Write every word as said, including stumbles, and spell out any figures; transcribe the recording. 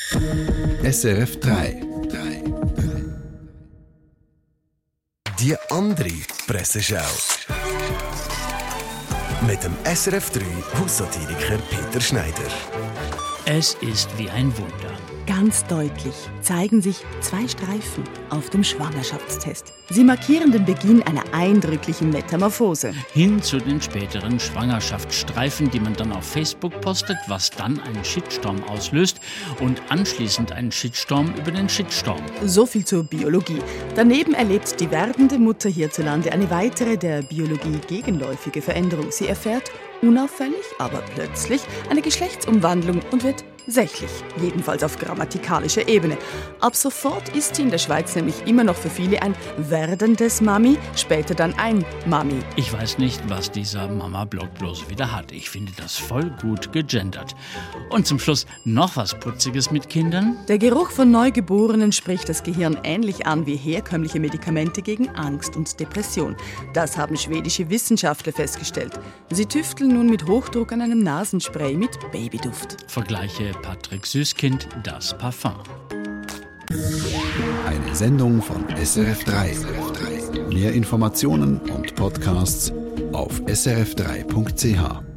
S R F drei. Die andere Presseschau. Mit dem S R F drei Haussatiriker Peter Schneider. Es ist wie ein Wunder. Ganz deutlich zeigen sich zwei Streifen auf dem Schwangerschaftstest. Sie markieren den Beginn einer eindrücklichen Metamorphose. Hin zu den späteren Schwangerschaftsstreifen, die man dann auf Facebook postet, was dann einen Shitstorm auslöst und anschließend einen Shitstorm über den Shitstorm. So viel zur Biologie. Daneben erlebt die werdende Mutter hierzulande eine weitere der Biologie gegenläufige Veränderung. Sie erfährt unauffällig, aber plötzlich eine Geschlechtsumwandlung und wird sächlich, jedenfalls auf grammatikalischer Ebene. Ab sofort ist sie in der Schweiz nämlich immer noch für viele ein werdendes Mami, später dann ein Mami. Ich weiß nicht, was dieser Mama-Blog bloß wieder hat. Ich finde das voll gut gegendert. Und zum Schluss noch was Putziges mit Kindern. Der Geruch von Neugeborenen spricht das Gehirn ähnlich an wie herkömmliche Medikamente gegen Angst und Depression. Das haben schwedische Wissenschaftler festgestellt. Sie tüfteln nun mit Hochdruck an einem Nasenspray mit Babyduft. Vergleiche Patrick Süßkind, das Parfum. Eine Sendung von S R F drei. Mehr Informationen und Podcasts auf s r f drei punkt c h.